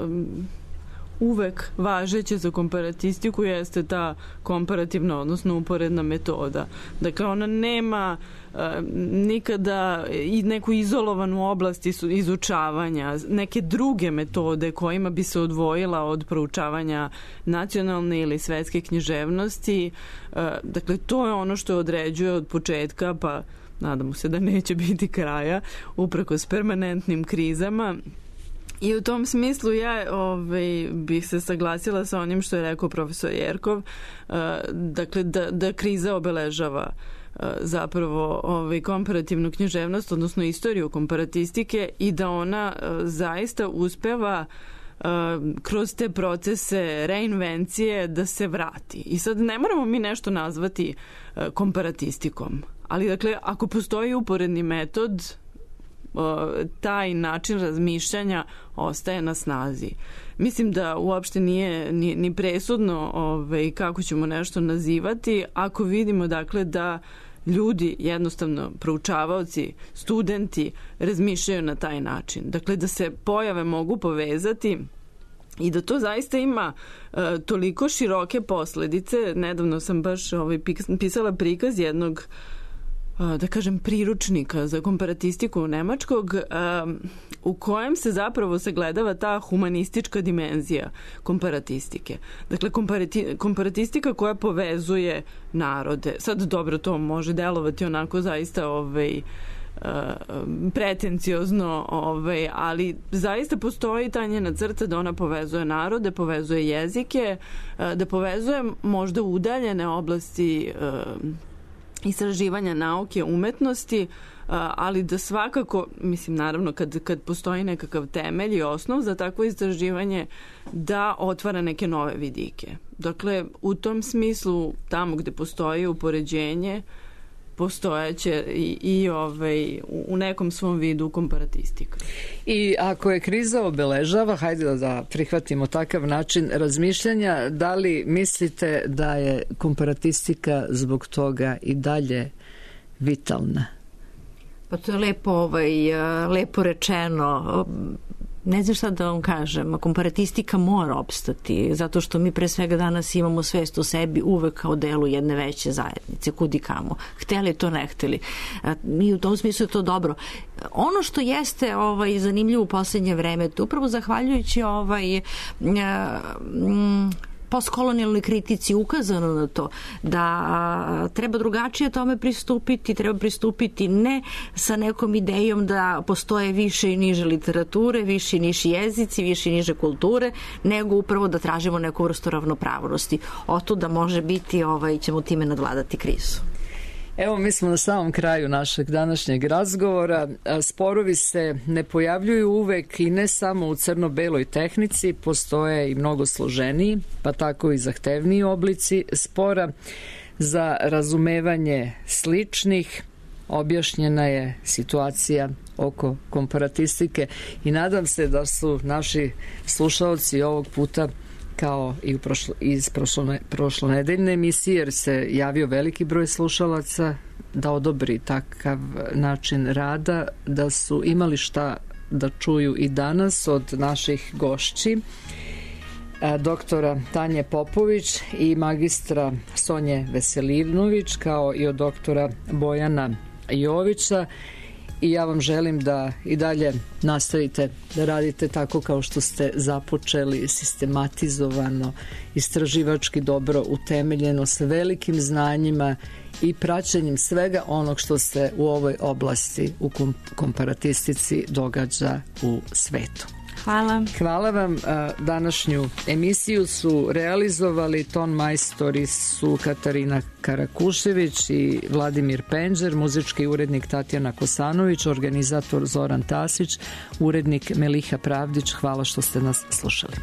uvek važeće za komparatistiku jeste ta komparativna, odnosno uporedna metoda. Dakle, ona nema nikada i neku izolovanu oblast izučavanja, neke druge metode kojima bi se odvojila od proučavanja nacionalne ili svetske književnosti. Dakle, to je ono što određuje od početka, pa nadamo se da neće biti kraja, uprkos permanentnim krizama. I u tom smislu ja bih se saglasila sa onim što je rekao profesor Jerkov, dakle da kriza obeležava zapravo komparativnu književnost, odnosno istoriju komparatistike, i da ona zaista uspeva kroz te procese reinvencije da se vrati. I sad ne moramo mi nešto nazvati komparatistikom, ali dakle ako postoji uporedni metod, taj način razmišljanja ostaje na snazi. Mislim da uopšte nije ni presudno kako ćemo nešto nazivati ako vidimo dakle da ljudi, jednostavno proučavaoci, studenti razmišljaju na taj način. Dakle da se pojave mogu povezati i da to zaista ima toliko široke posledice. Nedavno sam baš pisala prikaz jednog da kažem priručnika za komparatistiku nemačkog u kojem se zapravo sagledava ta humanistička dimenzija komparatistike. Dakle, komparatistika koja povezuje narode. Sad dobro, to može delovati onako zaista pretenciozno, ali zaista postoji ta njena crta da ona povezuje narode, povezuje jezike, da povezuje možda udaljene oblasti istraživanja nauke, umetnosti, ali da svakako, mislim naravno kad postoji nekakav temelj i osnov za takvo istraživanje, da otvara neke nove vidike. Dakle, u tom smislu, tamo gde postoji upoređenje, postojeće i u nekom svom vidu komparatistika. I ako je kriza obeležava, hajde da prihvatimo takav način razmišljanja, da li mislite da je komparatistika zbog toga i dalje vitalna? Pa to je lepo rečeno. Ne znam šta da vam kažem, komparatistika mora opstati, zato što mi pre svega danas imamo svest o sebi uvek kao delu jedne veće zajednice, kud i kamo. Hteli to, ne hteli. I u tom smislu je to dobro. Ono što jeste zanimljivo u poslednje vreme, to upravo zahvaljujući postkolonijalnoj kritici ukazano na to da treba drugačije tome pristupiti, treba pristupiti ne sa nekom idejom da postoje više i niže literature, više i niži jezici, više i niže kulture, nego upravo da tražimo neku vrstu ravnopravnosti. Oto da može biti, ćemo time nadvladati krizu. Evo, mi smo na samom kraju našeg današnjeg razgovora. Sporovi se ne pojavljuju uvek i ne samo u crno-beloj tehnici, postoje i mnogo složeniji, pa tako i zahtevniji oblici spora. Za razumevanje sličnih objašnjena je situacija oko komparatistike i nadam se da su naši slušaoci ovog puta kao i iz prošlonedeljne emisije, jer se javio veliki broj slušalaca da odobri takav način rada, da su imali šta da čuju i danas od naših gošći. doktora Tanje Popović i magistra Sonje Veselinović, kao i od doktora Bojana Jovića. I ja vam želim da i dalje nastavite da radite tako kao što ste započeli, sistematizovano, istraživački dobro utemeljeno, sa velikim znanjima i praćenjem svega onog što se u ovoj oblasti, u komparatistici, događa u svetu. Hvala. Hvala vam. Današnju emisiju su realizovali ton majstori su Katarina Karakušević i Vladimir Penđer, muzički urednik Tatjana Kosanović, organizator Zoran Tasić, urednik Meliha Pravdić. Hvala što ste nas slušali.